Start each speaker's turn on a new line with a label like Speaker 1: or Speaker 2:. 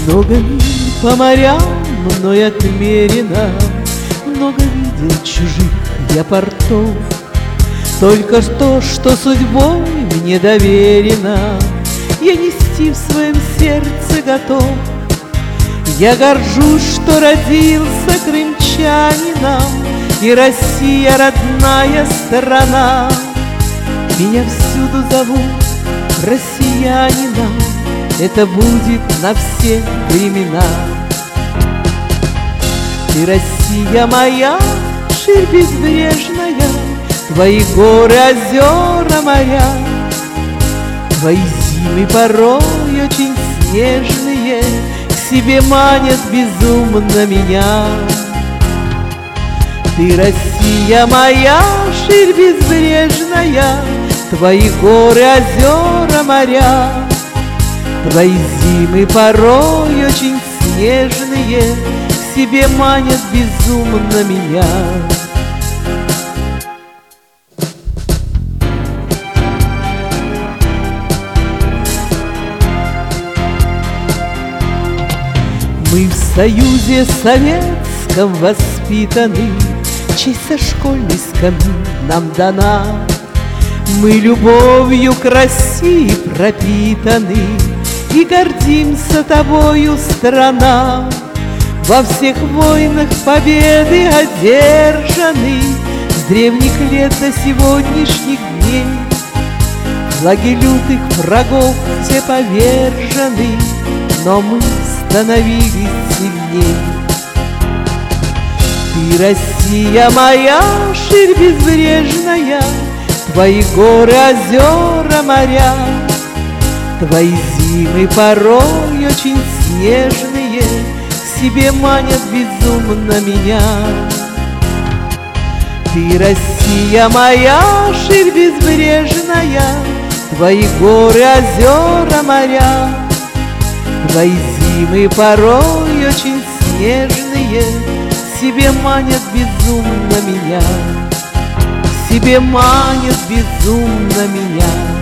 Speaker 1: Много миль по морям мной отмерено, много видел чужих я портов. Только то, что судьбой мне доверено, я нести в своем сердце готов. Я горжусь, что родился крымчанином, и Россия родная страна. Меня всюду зовут россиянином, это будет на все времена. Ты, Россия моя, ширь безбрежная, твои горы, озера, моря, твои зимы порой очень снежные к себе манят безумно меня. Ты, Россия моя, ширь безбрежная, твои горы, озера, моря, твои зимы порой очень снежные к себе манят безумно меня. Мы в Союзе Советском воспитаны, честь со школьной скамьи нам дана. Мы любовью к России пропитаны и гордимся тобою, страна. Во всех войнах победы одержаны, с древних лет до сегодняшних дней. Флаги лютых врагов все повержены, но мы становились сильней. Ты, Россия моя, ширь безбрежная, твои горы, озера, моря, твои зимы порой очень снежные к себе манят безумно меня. Ты, Россия моя, ширь безбрежная, твои горы, озера, моря, твои зимы порой очень снежные к себе манят безумно меня, к себе манят безумно меня.